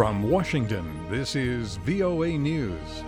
From Washington, this is VOA News.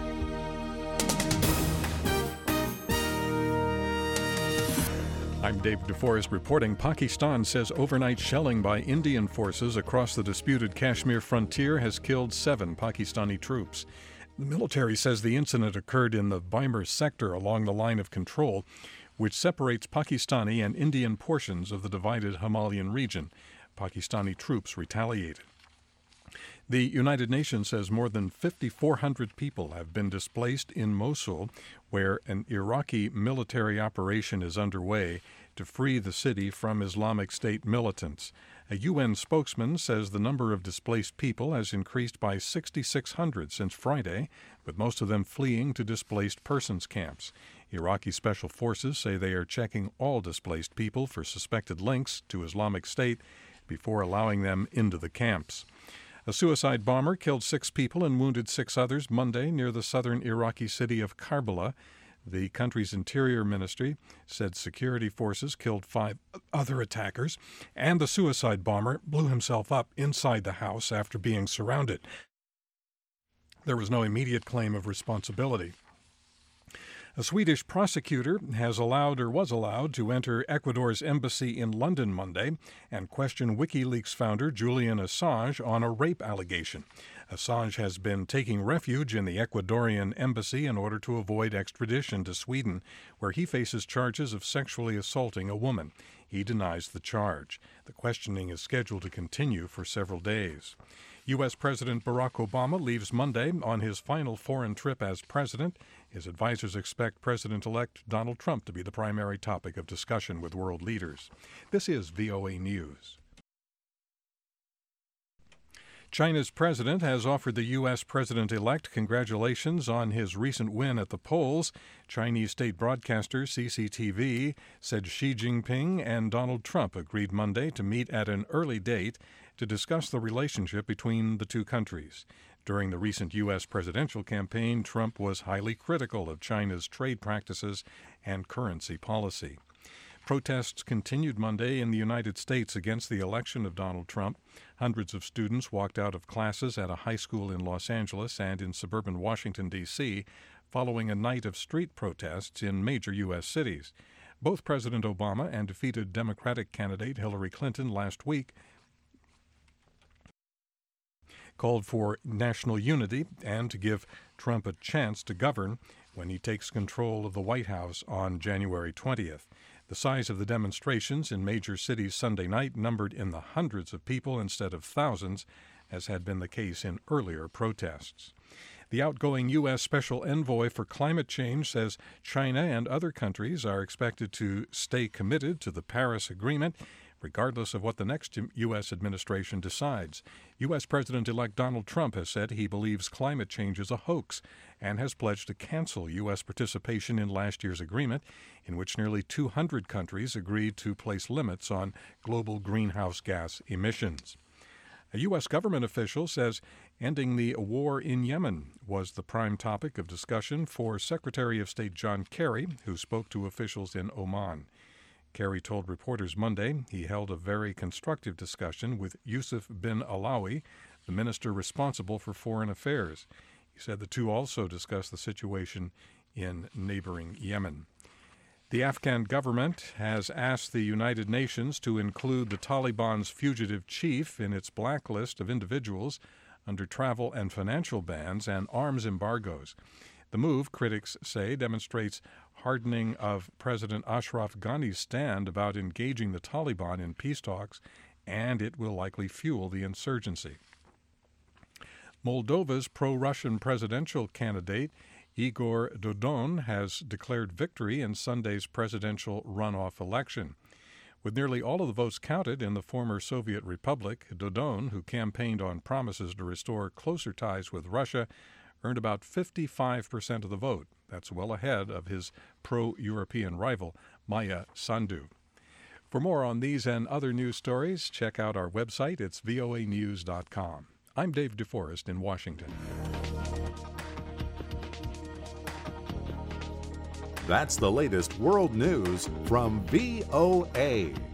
I'm Dave DeForest reporting. Pakistan says overnight shelling by Indian forces across the disputed Kashmir frontier has killed 7 Pakistani troops. The military says the incident occurred in the Bimar sector along the line of control, which separates Pakistani and Indian portions of the divided Himalayan region. Pakistani troops retaliated. The United Nations says more than 5,400 people have been displaced in Mosul, where an Iraqi military operation is underway to free the city from Islamic State militants. A UN spokesman says the number of displaced people has increased by 6,600 since Friday, with most of them fleeing to displaced persons camps. Iraqi special forces say they are checking all displaced people for suspected links to Islamic State before allowing them into the camps. A suicide bomber killed 6 people and wounded 6 others Monday near the southern Iraqi city of Karbala. The country's interior ministry said security forces killed 5 other attackers, and the suicide bomber blew himself up inside the house after being surrounded. There was no immediate claim of responsibility. A Swedish prosecutor was allowed to enter Ecuador's embassy in London Monday and question WikiLeaks founder Julian Assange on a rape allegation. Assange has been taking refuge in the Ecuadorian embassy in order to avoid extradition to Sweden, where he faces charges of sexually assaulting a woman. He denies the charge. The questioning is scheduled to continue for several days. U.S. President Barack Obama leaves Monday on his final foreign trip as president. His advisors expect President-elect Donald Trump to be the primary topic of discussion with world leaders. This is VOA News. China's president has offered the U.S. president-elect congratulations on his recent win at the polls. Chinese state broadcaster CCTV said Xi Jinping and Donald Trump agreed Monday to meet at an early date to discuss the relationship between the two countries. During the recent U.S. presidential campaign, Trump was highly critical of China's trade practices and currency policy. Protests continued Monday in the United States against the election of Donald Trump. Hundreds of students walked out of classes at a high school in Los Angeles and in suburban Washington, D.C., following a night of street protests in major U.S. cities. Both President Obama and defeated Democratic candidate Hillary Clinton last week called for national unity and to give Trump a chance to govern when he takes control of the White House on January 20th. The size of the demonstrations in major cities Sunday night numbered in the hundreds of people instead of thousands, as had been the case in earlier protests. The outgoing U.S. Special Envoy for Climate Change says China and other countries are expected to stay committed to the Paris Agreement, regardless of what the next U.S. administration decides. U.S. President-elect Donald Trump has said he believes climate change is a hoax and has pledged to cancel U.S. participation in last year's agreement, in which nearly 200 countries agreed to place limits on global greenhouse gas emissions. A U.S. government official says ending the war in Yemen was the prime topic of discussion for Secretary of State John Kerry, who spoke to officials in Oman. Kerry told reporters Monday he held a very constructive discussion with Yusuf bin Alawi, the minister responsible for foreign affairs. He said the two also discussed the situation in neighboring Yemen. The Afghan government has asked the United Nations to include the Taliban's fugitive chief in its blacklist of individuals under travel and financial bans and arms embargoes. The move, critics say, demonstrates hardening of President Ashraf Ghani's stand about engaging the Taliban in peace talks, and it will likely fuel the insurgency. Moldova's pro-Russian presidential candidate Igor Dodon has declared victory in Sunday's presidential runoff election. With nearly all of the votes counted in the former Soviet republic, Dodon, who campaigned on promises to restore closer ties with Russia, earned about 55% of the vote. That's well ahead of his pro-European rival, Maya Sandu. For more on these and other news stories, check out our website. It's voanews.com. I'm Dave DeForest in Washington. That's the latest world news from VOA.